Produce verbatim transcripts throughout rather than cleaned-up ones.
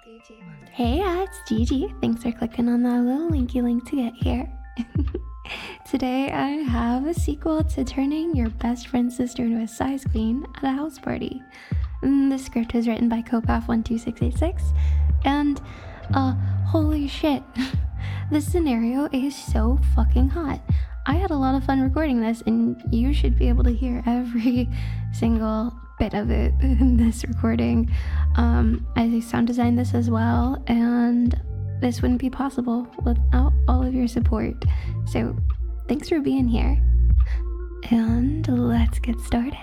Hey, uh, it's Gigi. Thanks for clicking on that little linky link to get here. Today I have a sequel to turning your best friend's sister into a size queen at a house party. Mm, the script was written by Copath one two six eight six, and uh, holy shit, this scenario is so fucking hot. I had a lot of fun recording this, and you should be able to hear every single bit of it in this recording. Um, I sound designed this as well, and this wouldn't be possible without all of your support. So thanks for being here, and let's get started.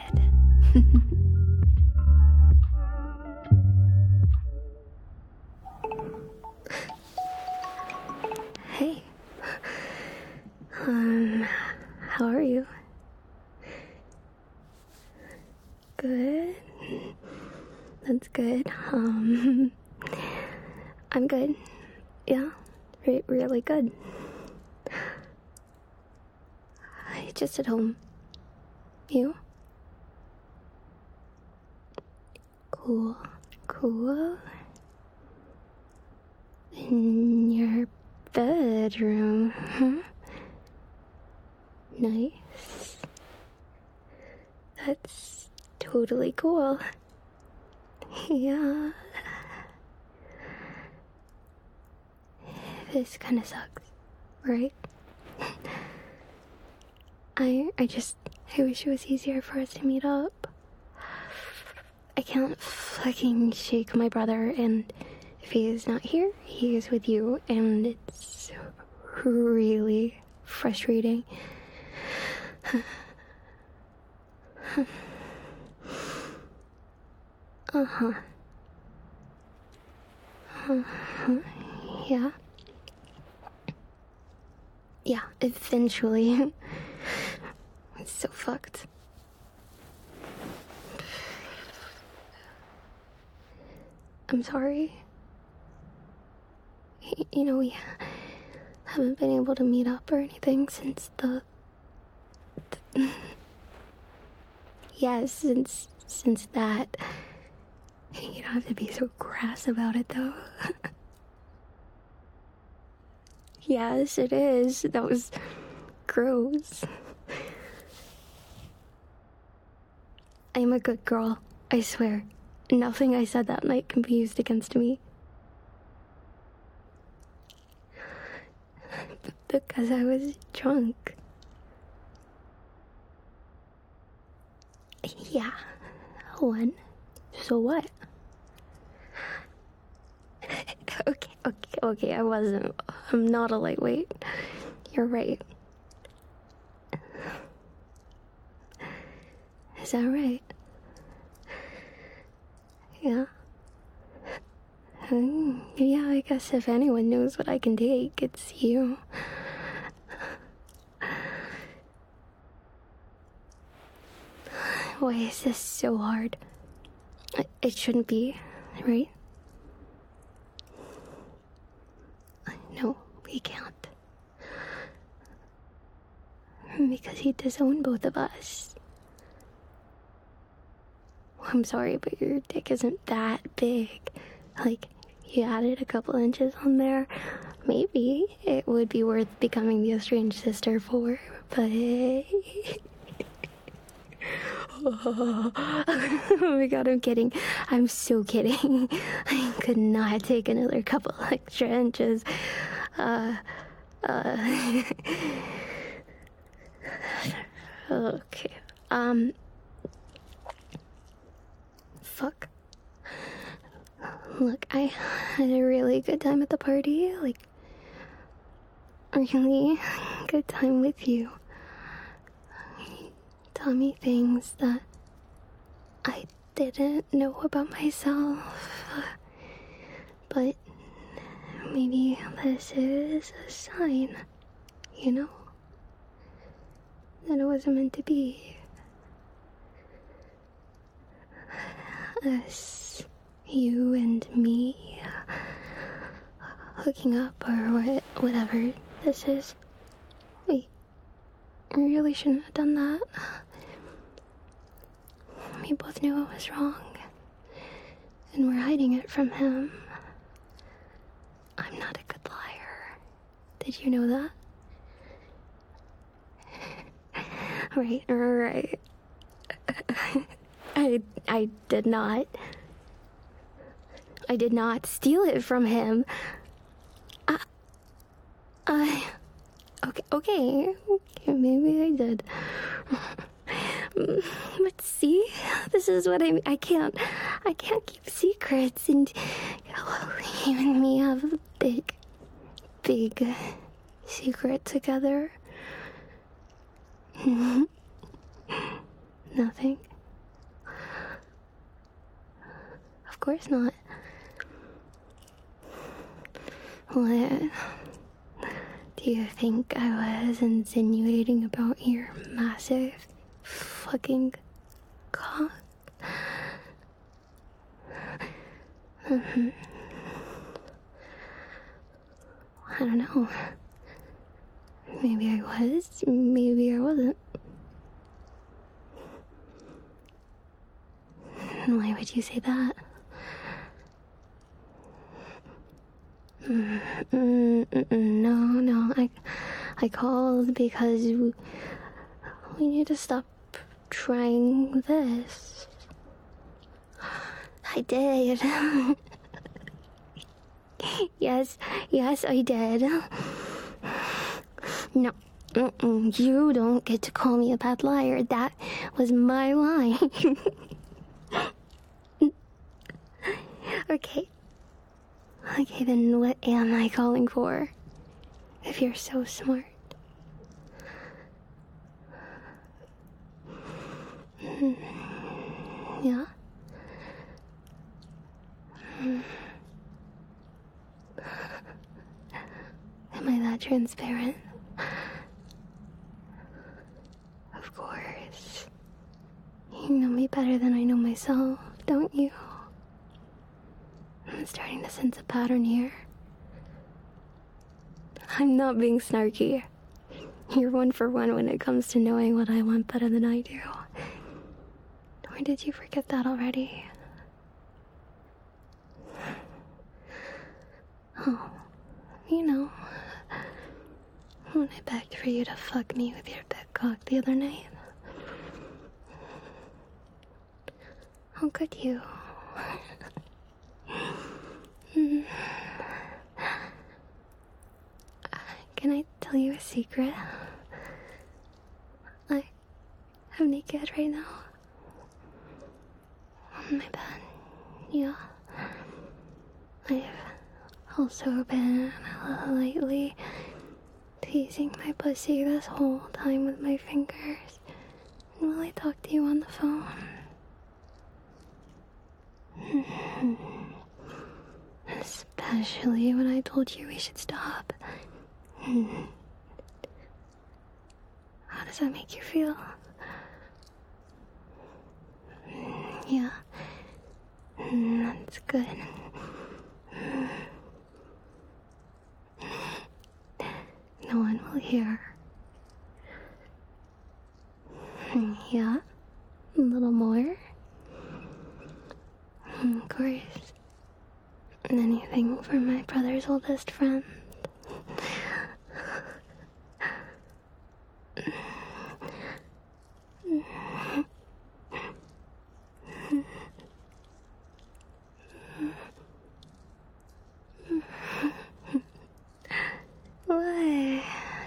Hey. Um, how are you? Good. That's good. Um, I'm good. Yeah, re- really good. Just at home. You? Cool. Cool. In your bedroom, huh? Nice. That's totally cool. Yeah. This kinda sucks, right? I I just I wish it was easier for us to meet up. I can't fucking shake my brother, and if he is not here, he is with you, and it's really frustrating. Uh-huh. Uh-huh. Yeah. Yeah, eventually. It's so fucked. I'm sorry. You know, we haven't been able to meet up or anything since the... the yeah, since, since that. You don't have to be so crass about it, though. Yes, it is. That was gross. I am a good girl, I swear. Nothing I said that night can be used against me. B- because I was drunk. Yeah, one. So what? Okay, okay, okay, I wasn't. I'm not a lightweight. You're right. Is that right? Yeah. Um, yeah, I guess if anyone knows what I can take, it's you. Why is this so hard? It shouldn't be, right? No, we can't. Because he disowned both of us. I'm sorry, but your dick isn't that big. Like, you added a couple inches on there. Maybe it would be worth becoming the estranged sister for, but... Oh my god, I'm kidding. I'm so kidding. I could not take another couple extra inches. Uh, uh... okay. Um... Fuck. Look, I had a really good time at the party. Like, a really good time with you. Tell me things that I didn't know about myself. But maybe this is a sign, you know? That it wasn't meant to be. Us, you and me, hooking up or what, whatever this is. Wait, I really shouldn't have done that. We both knew it was wrong, and we're hiding it from him. Did you know that? Right, right. I, I did not. I did not steal it from him. I... I... Okay, okay. Okay, maybe I did. But see, this is what I I can't I can't keep secrets, and you and me have a big, big secret together. Nothing. Of course not. What? Do you think I was insinuating about your massive fucking cock? Mm-hmm. I don't know. Maybe I was, maybe I wasn't. Why would you say that? Mm, mm, mm, no, no, I, I called because we, we need to stop trying this. I did. Yes, yes, I did. No, mm-mm, you don't get to call me a bad liar. That was my line. Okay. Okay, then what am I calling for? If you're so smart. Yeah? Am I that transparent? Of course. You know me better than I know myself, don't you? I'm starting to sense a pattern here. I'm not being snarky. You're one for one when it comes to knowing what I want better than I do. Or did you forget that already? Oh, you know, when I begged for you to fuck me with your big cock the other night. How could you? Can I tell you a secret? I am naked right now. On my bed. Yeah. I've also been lightly teasing my pussy this whole time with my fingers. And while I talk to you on the phone. Especially when I told you we should stop. How does that make you feel? Yeah. That's good. No one will hear. Yeah. A little more. Of course. Anything for my brother's oldest friend. What?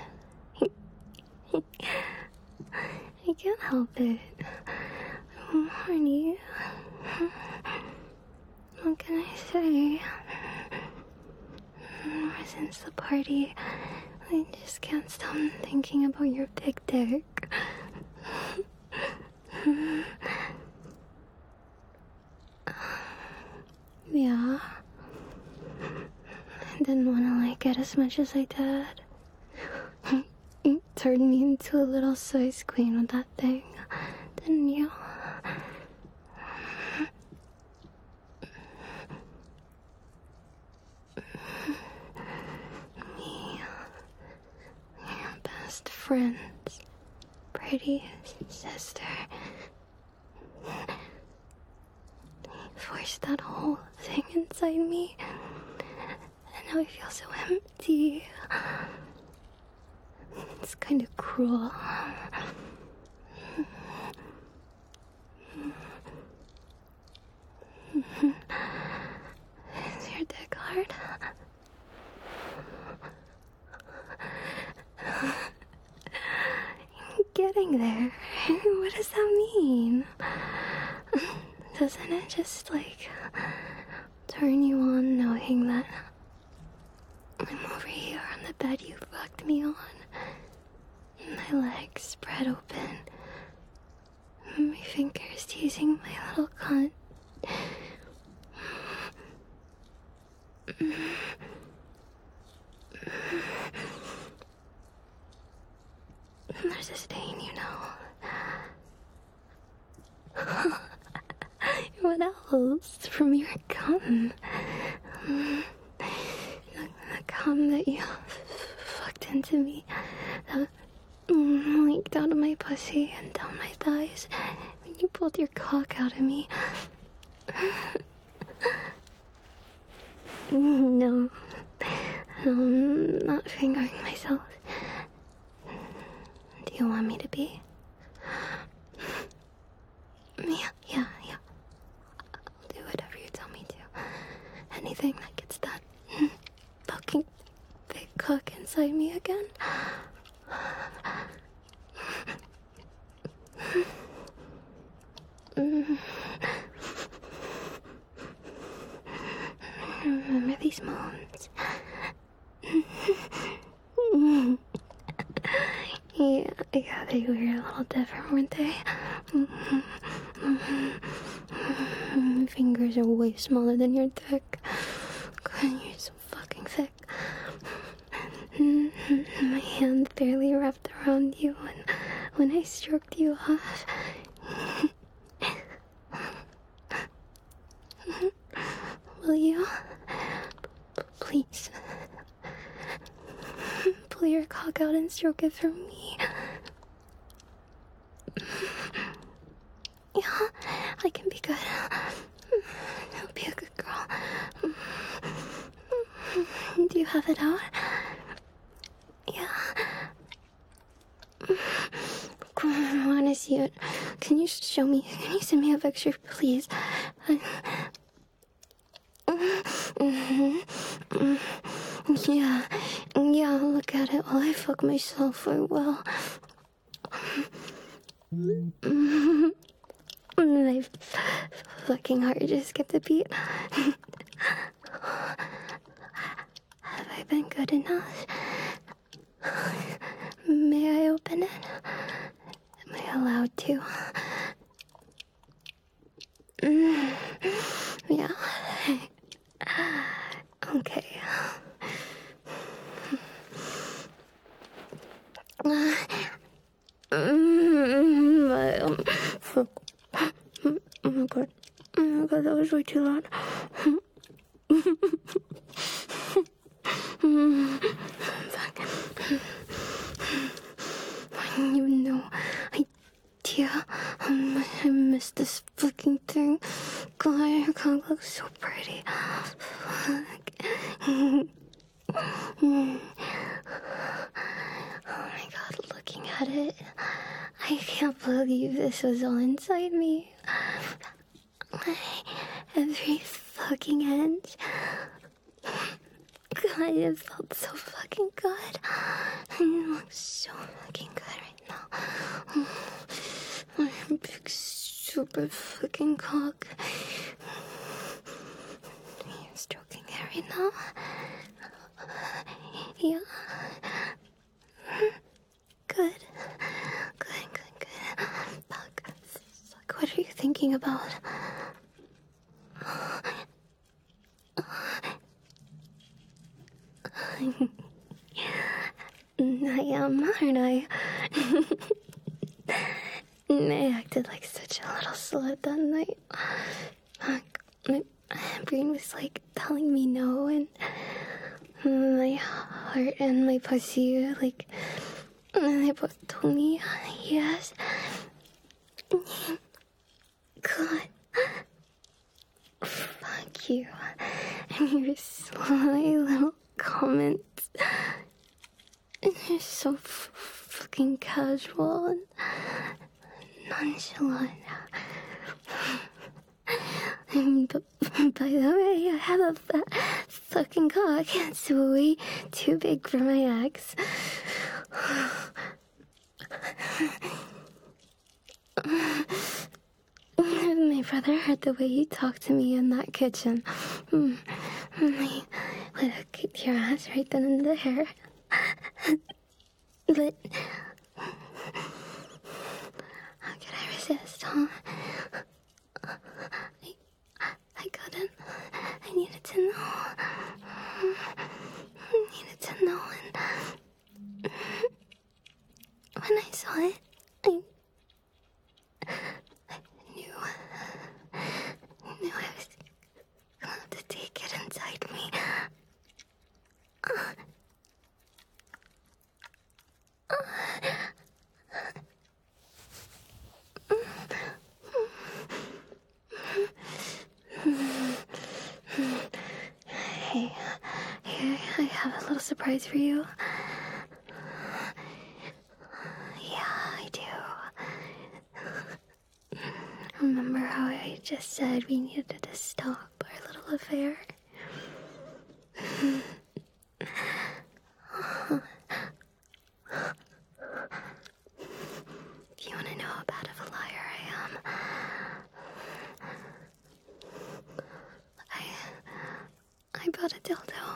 I can't help it. Oh, honey. What can I say? Ever since the party, I just can't stop thinking about your big dick. Yeah. I didn't want to like it as much as I did. You turned me into a little size queen with that thing, didn't you? Me, your best friend's pretty sister, forced that whole thing inside me, and now I feel so empty. It's kind of cruel. Is your dick hard? Getting there. What does that mean? Doesn't it just, like, turn you on knowing that I'm over here on the bed you fucked me on? My legs spread open. My fingers teasing my little cunt. There's a stain, you know. What else? From your cum. The, the cum that you fucked into me. That leaked out of my pussy and down my thighs when you pulled your cock out of me. No. No, I'm not fingering myself. Do you want me to be? Yeah, yeah, yeah. I'll do whatever you tell me to. Anything that gets that fucking big cock inside me again. Remember these moans? Yeah, yeah, they were a little different, weren't they? Fingers are way smaller than your dick. God, you're so fucking thick. My hand barely wrapped around you when, when I stroked you off. Will you? Please. Pull your cock out and stroke it for me. Yeah, I can be good. I'll be a good girl. Do you have it out? Yeah. I want to see it. Can you show me? Can you send me a picture, please? Yeah, yeah, look at it while I fuck myself for well. My fucking heart just skipped a beat. Have I been good enough? May I open it? Am I allowed to? Mm. Yeah. Okay. Uh, mm, um, fuck. Oh my god. Oh my god, that was way too loud. Fuck. I didn't even know idea how much I missed this fucking thing. God, your cock looks so pretty. Fuck. Oh my god, looking at it, I can't believe this was all inside me. Every fucking inch. God, it felt so fucking good. It looks so fucking good right now. My big, super fucking cock. You're stroking it right now? Yeah. Good. Good, good, good. Fuck. Fuck, what are you thinking about? I am, aren't I? I acted like such a little slut that night. Fuck. My brain was like telling me no, and my heart and my pussy, like, they both told me yes. God. Fuck you. And your sly little comments. You're so f- fucking casual and nonchalant. And b- by the way, I have a fat fucking cock. It's way too big for my ex. My brother heard the way you talked to me in that kitchen. Mm. I would have kicked your ass right then and there. But how could I resist, huh? I, I couldn't. I needed to know. I needed to know, and when I saw it, I, I knew. I knew I was going to take it inside me. Uh, Hey, here, I have a little surprise for you. Yeah, I do. Remember how I just said we needed to stop our little affair? If you want to know how bad of a liar I am, I, I bought a dildo.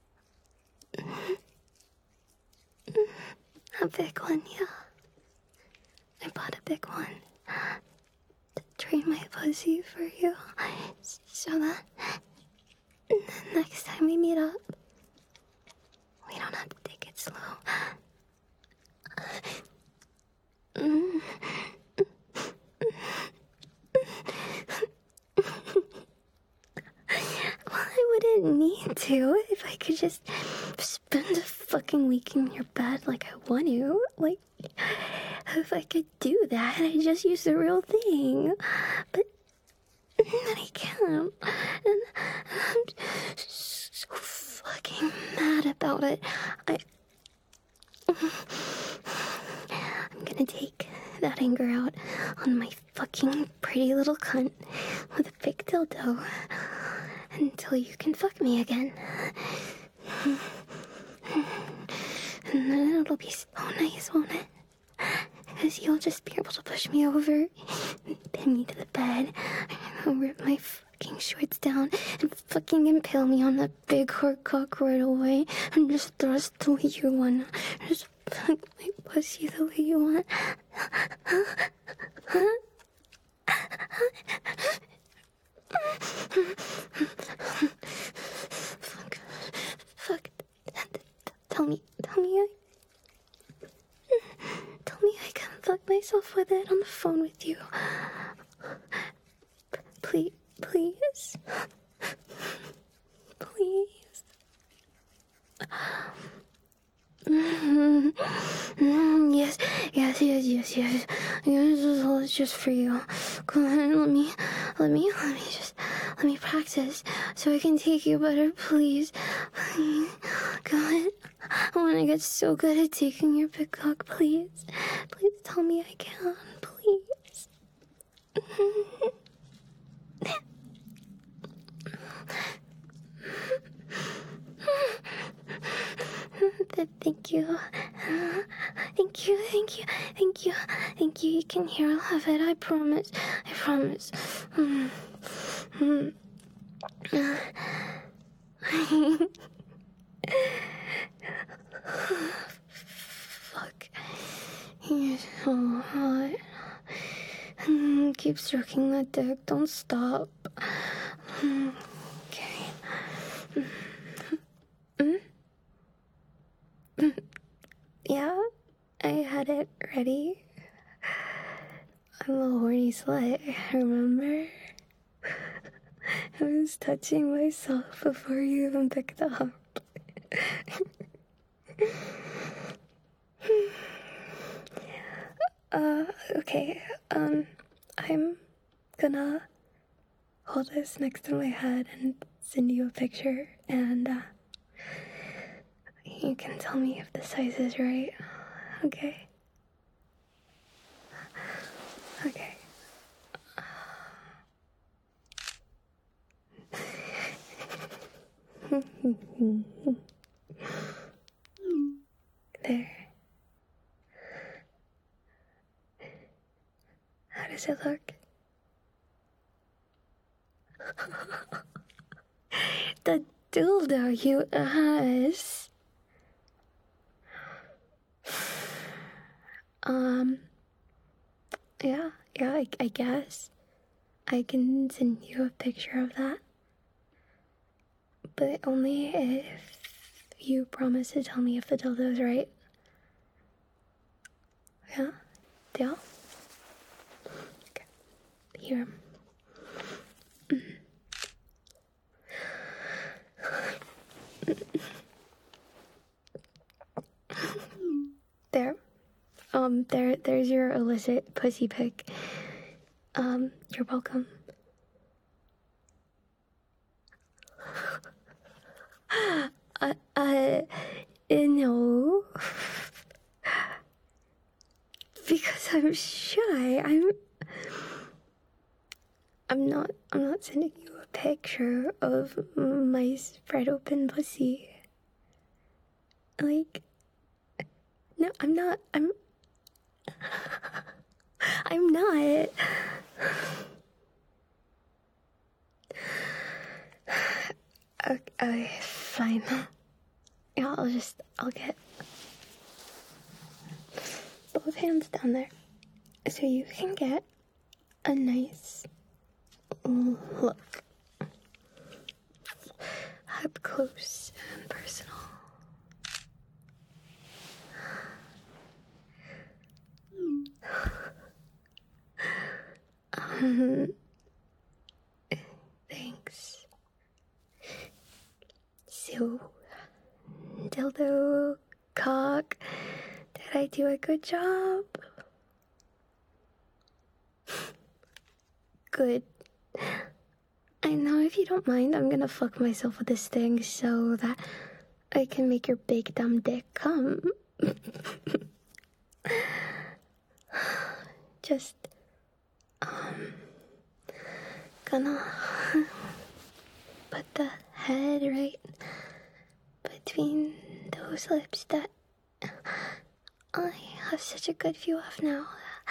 A big one, yeah. I bought a big one to train my pussy for you, so that next time we meet up, we don't have to take it slow. Mm. Well, I wouldn't need to if I could just spend a fucking week in your bed like I want to. Like, if I could do that, I'd just use the real thing. But then I can't. And I'm so fucking mad about it. I... I'm gonna take that anger out on my fucking pretty little cunt with a big dildo until you can fuck me again. And then it'll be so nice, won't it? Because you'll just be able to push me over and pin me to the bed and rip my fucking shorts down and fucking impale me on that big hard cock right away and just thrust the way you want. Just fuck my pussy the way you want. Fuck. Fuck. Tell me. Tell me I... Tell me I can fuck myself with it on the phone with you. Please. Please. Please. Mm-hmm. Mm, yes, yes, yes, yes, yes. Yes, this is all just for you. Come on, let me, let me, let me just, let me practice so I can take you better, please. Please. Go ahead. I want to get so good at taking your big cock, please. Please tell me I can, please. Thank you. Thank you, thank you, thank you, thank you. You can hear all of it, I promise. I promise. Mm. Mm. Fuck. You're so hot. Mm, keep stroking that dick. Don't stop. Mm. Okay. Mm. Mm. Yeah, I had it ready. I'm a horny slut, remember? I was touching myself before you even picked up. uh, okay, um, I'm gonna hold this next to my head and send you a picture, and, uh, you You can tell me if the size is right. Okay. Okay. There. How does it look? The dildo you ass. Um, yeah, yeah, I, I guess. I can send you a picture of that. But only if you promise to tell me if the dildo's right. Yeah? Deal? Okay. Here. There. Um, there, there's your illicit pussy pic. Um, you're welcome. uh, uh, no. Because I'm shy. I'm... I'm not, I'm not sending you a picture of my spread open pussy. Like... No, I'm not, I'm... I'm not. Okay, okay, fine. Yeah, I'll just, I'll get both hands down there so you can get a nice look. Up close and personal. Um, thanks. So, dildo, cock, did I do a good job? Good. I know if you don't mind, I'm gonna fuck myself with this thing so that I can make your big dumb dick come. Just, um, gonna put the head right between those lips that I have such a good view of now.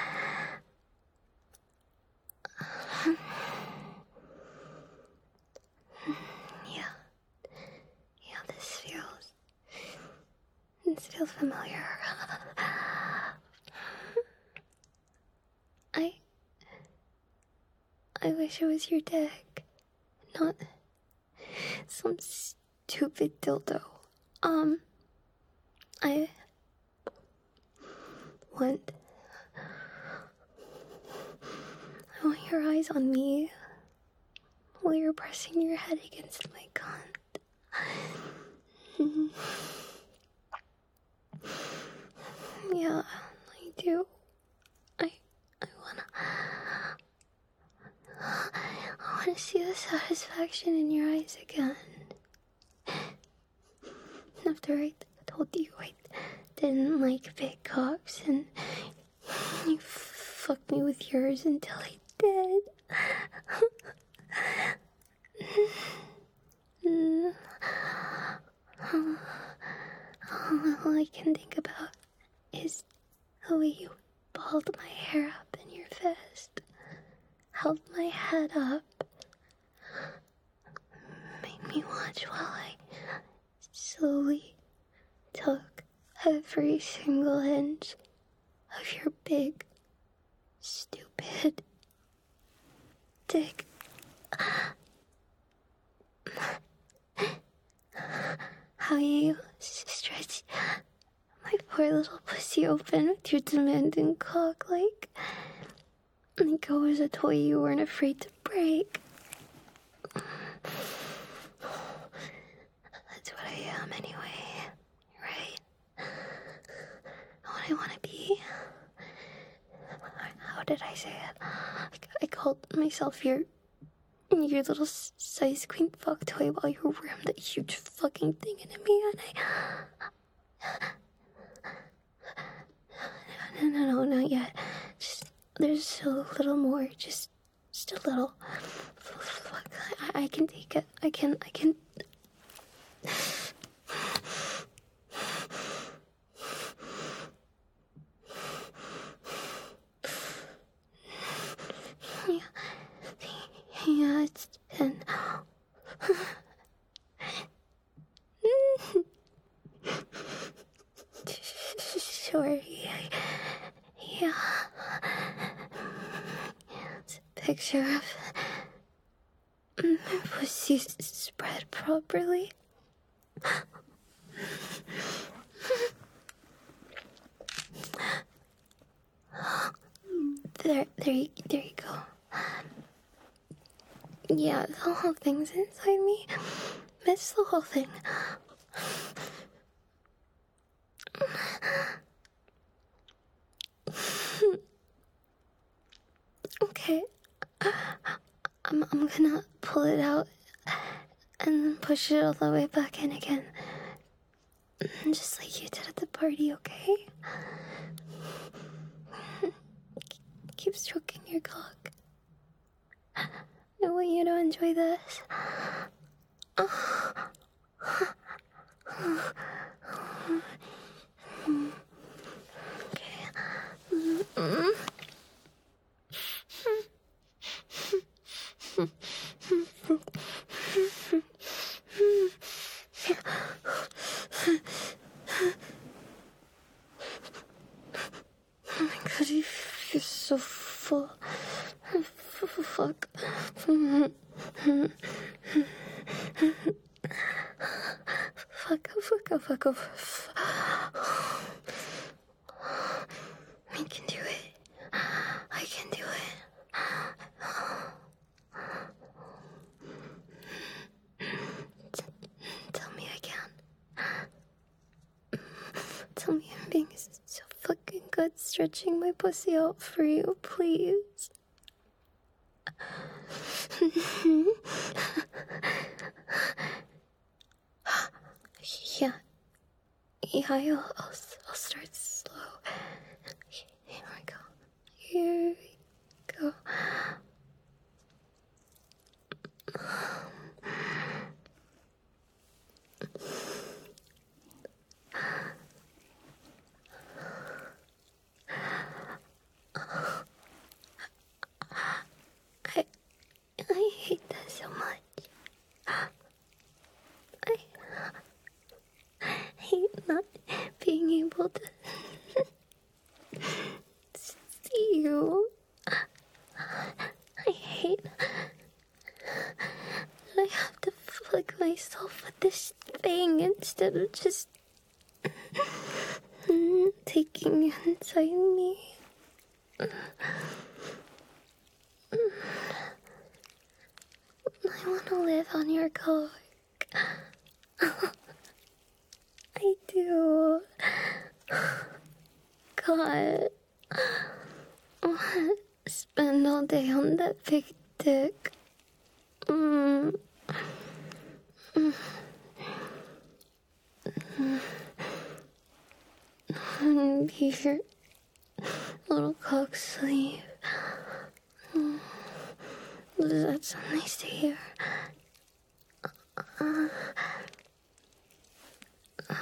Yeah. Yeah, this feels... This feels familiar. I... I wish it was your dick, not some stupid dildo. Um, I want... I want your eyes on me while you're pressing your head against my cunt. Yeah, I do. I, I wanna... I wanna see the satisfaction in your eyes again. After I told you I didn't like big cocks, and you fucked me with yours until I did. All I can think about is the way you balled my hair up in your fist, held my head up, made me watch while I slowly took every single inch of your big, stupid dick. How you stretch my poor little pussy open with your demanding cock like, like it was a toy you weren't afraid to break. That's what I am anyway, right? What I want to be. How did I say it? I called myself your... your little size queen fuck toy while you rammed that huge fucking thing into me, and I... No, no, no, not yet. Just, there's a little more. Just, just a little. Fuck, I, I can take it. I can, I can. Yeah, yeah, it's been. Sure, yeah. Yeah. It's a picture of my pussy spread properly. There, there, you, there you go. Yeah, the whole thing's inside me. It's the whole thing. Okay. I'm, I'm gonna pull it out and then push it all the way back in again. Just like you did at the party, okay? Keep stroking your cock. I want you to enjoy this. Okay. Mm-hmm. Oh my god, you feel so full. Fuck. Fuck, fuck, fuck, fuck. I can do it. I can do it. T- tell me I can. Tell me I'm being so fucking good stretching my pussy out for you, please. Yeah. Yeah, I'll, I'll, I'll start slow. Here we go. Here we go. I, I hate that so much. I hate not being able to see you. I hate that I have to flick myself with this thing instead of just taking you inside me. I want to live on your cock. I do. God. I want to spend all day on that big dick. Mm. Mm. Mm. Be your little cock sleeve. Mm. Does that sound nice to hear? Uh, uh,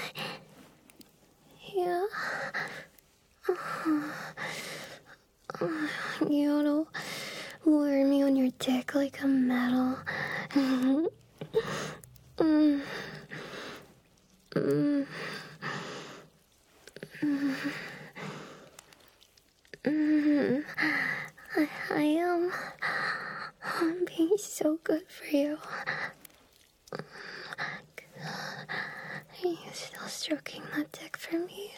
yeah. Uh, uh, you to wear me on your dick like a medal. Mm. Mm. Mm. Mm. I, I am. I'm being so good for you. Are you still stroking that dick for me?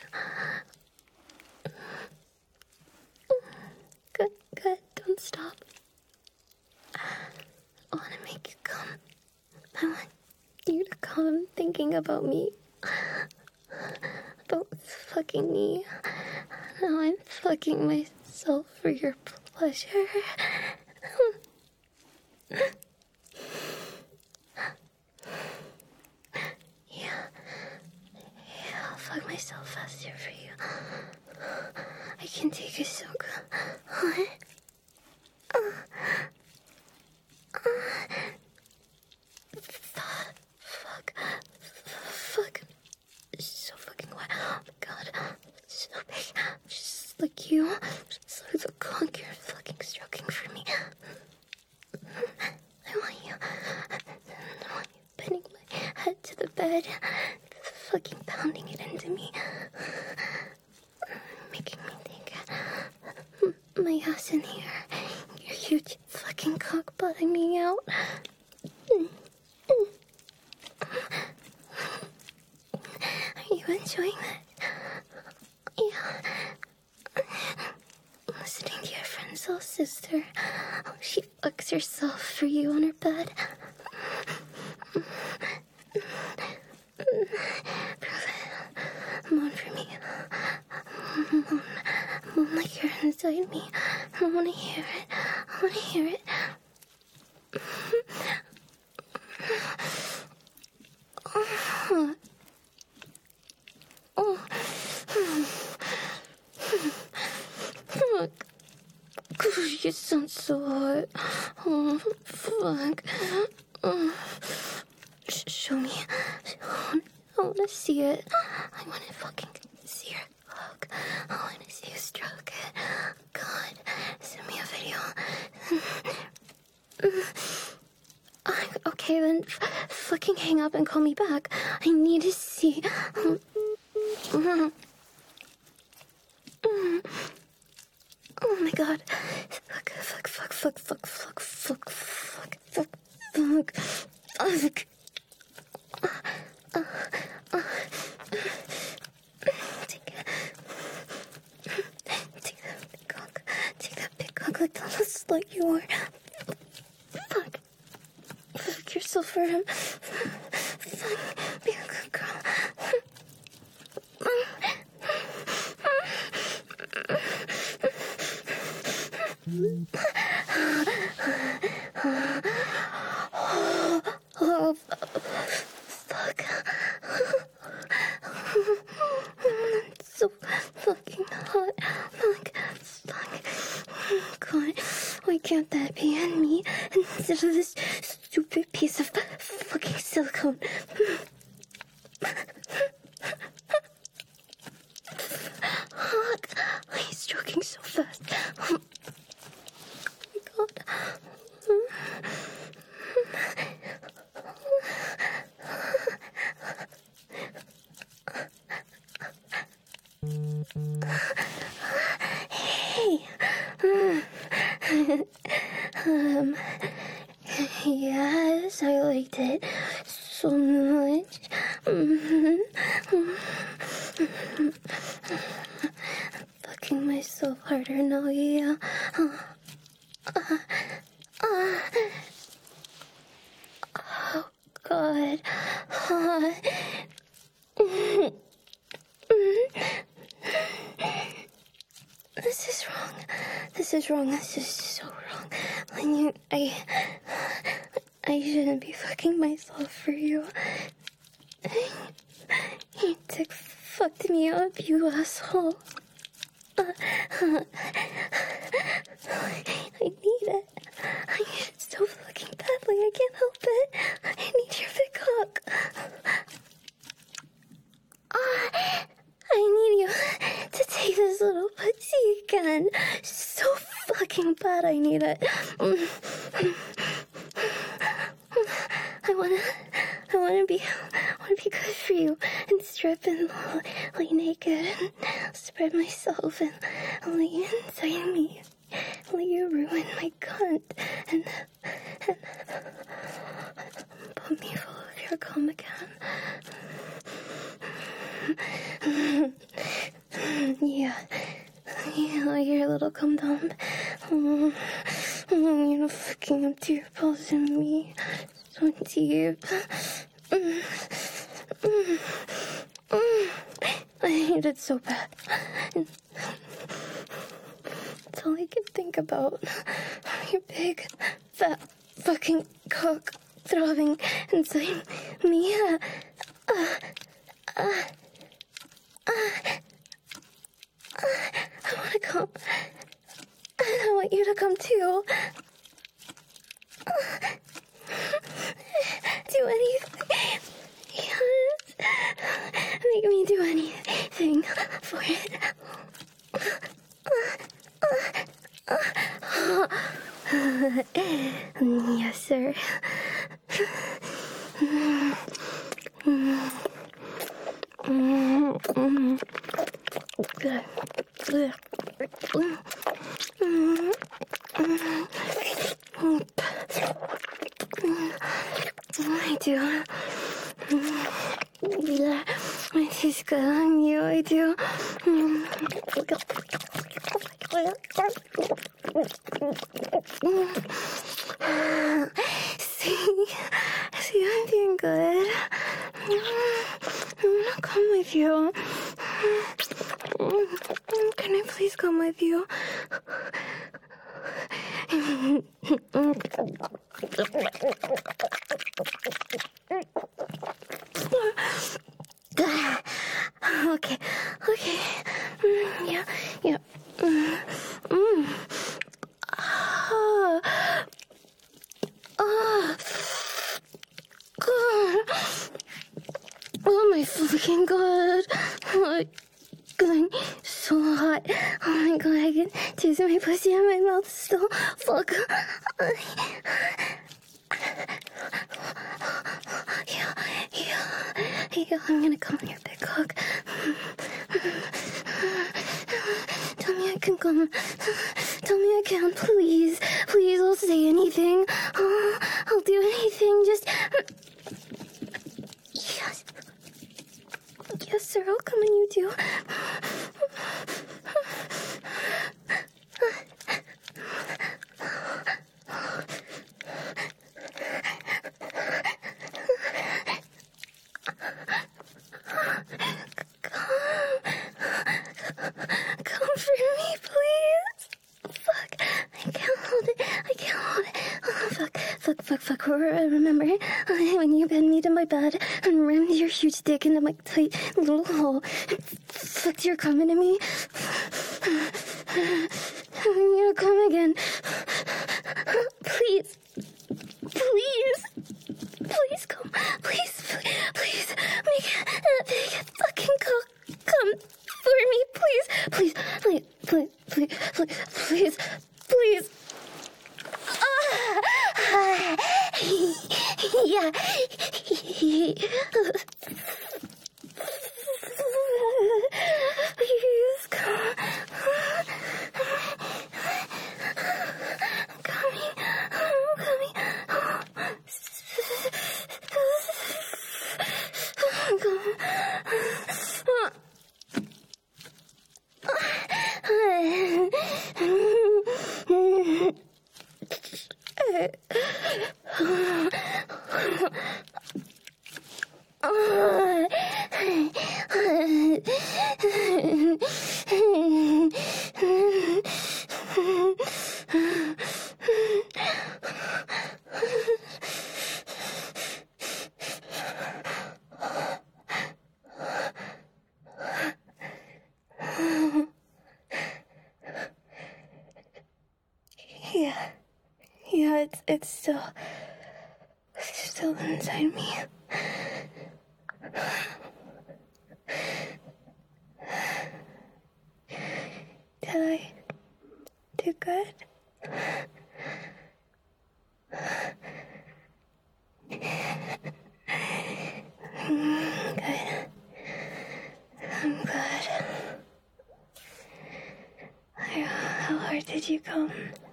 Good, good. Don't stop. I want to make you come. I want you to come thinking about me. About fucking me. Now I'm fucking myself for your pleasure. Yeah. Yeah, myself faster for you. I can take it so good. What? Uh, uh, fuck. Fuck. So fucking wet. Oh my god. So big. Just like you. Just like the cock you're fucking stroking for me. I want you. I want you bending my head to the bed. Fucking pounding it into me. Making me think my ass in here. Your huge fucking cock butting me out. Are you enjoying that? Yeah. Listening to your friend's little sister. Oh, she fucks herself for you on her bed. Prove it. Moan for me. Moan. Moan like you're inside me. I wanna hear it. I wanna hear it. Oh. Oh. Fuck. You sound so hot. Oh, fuck. Oh. Sh- show me. I wanna see it. I wanna fucking see your cock. I wanna see you stroke it. God, send me a video. I, okay, then f- fucking hang up and call me back. I need to see. Oh my god. Fuck, fuck, fuck, fuck, fuck, fuck, fuck, fuck, fuck, fuck, fuck. Uh, uh, take it. Take that big cock. Take that big cock like the little slut you are. Fuck. Fuck yourself for him. Fuck. Be a good girl. Oh, fuck. It's so fucking hot. Fuck. Fuck. God, why can't that be on me instead of this stupid piece of fucking silicone? Fuck. Why are you stroking so fast? Oh my god. Hey. um. Yes, I liked it so much. Mm-hmm. Fucking myself harder now, yeah. Uh, uh, uh. Oh, God. Uh. This is wrong. This is wrong. This is so wrong. I knew I... I shouldn't be fucking myself for you. You dick fucked me up, you asshole. Uh, uh, I need it. I need it so fucking badly. I can't help it. I need your big cock. Uh, I need you to take this little pussy again. So fucking bad. I need it. I wanna, I wanna be, I wanna be good for you and strip and lay naked and spread myself and lay inside me, let you ruin my cunt and and put me full of your cum again. Yeah, yeah, like your little cum dump. Oh, you know, fucking up to your balls and me. So deep. Mm. Mm. Mm. I hate it so bad. That's all I can think about. Your big, fat, fucking cock throbbing inside me. Uh, uh, uh, uh. come. I want you to come too. Do anything. Yes. Make me do anything for it. Yes, sir. I do. Yeah, it tastes good on you, I do. See, see, I'm doing good. I wanna come with you. Can I please come with you? Okay, okay. Mm, yeah, yeah. Mm, mm. Ah. Ah. God. Oh my fucking god. Oh, God, so hot. Oh my god, I can taste my pussy in my mouth still. Fuck. Yeah, yeah, yeah, I'm gonna come on your big cock. Tell me I can come. Tell me I can, please. Please, I'll say anything. Oh, I'll do anything, just... Yes. Yes, sir, I'll come and you do. Fuck, fuck, remember when you bent me to my bed and rammed your huge dick into my tight little hole and fucked your cum into me? I want you to come again. Please. Please. Please come. Please, please, please. Make that big fucking cock come for me. Please. Please, please, please, please, please, please, please. Ah. Yeah. Please come. I'm coming. I'm coming. I'm coming. Yeah, yeah, it's it's still it's still inside me. Did I do good? Mm, good. I'm good. How hard did you come?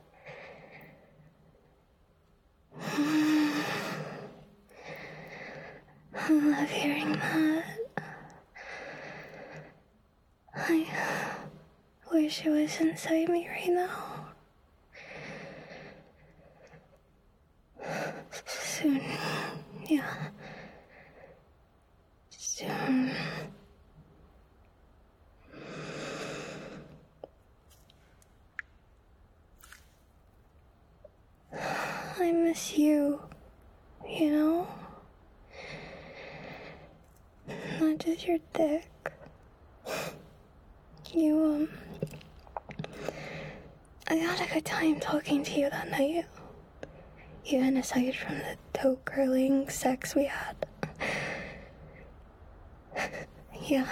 I love hearing that. I wish it was inside me right now. Soon, yeah. Soon. I miss you, you know? Not just your dick. You, um, I had a good time talking to you that night. Even aside from the toe curling sex we had. Yeah.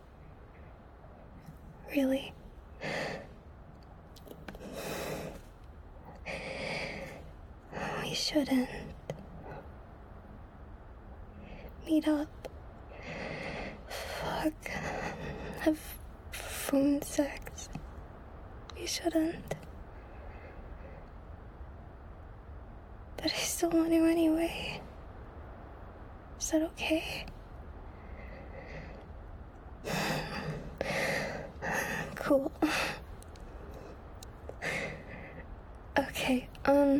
Really. We shouldn't meet up. Fuck. Have phone sex. We shouldn't. But I still want to anyway. Is that okay? Cool. Okay, um...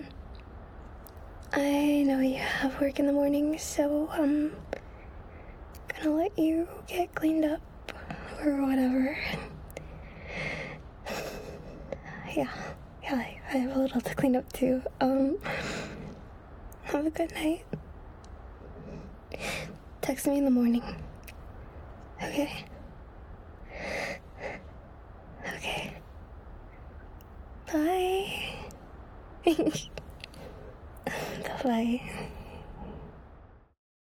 I know you have work in the morning, so I'm gonna let you get cleaned up, or whatever. Yeah, yeah, I, I have a little to clean up too. Um, have a good night. Text me in the morning. Okay? Okay. Bye. Bye.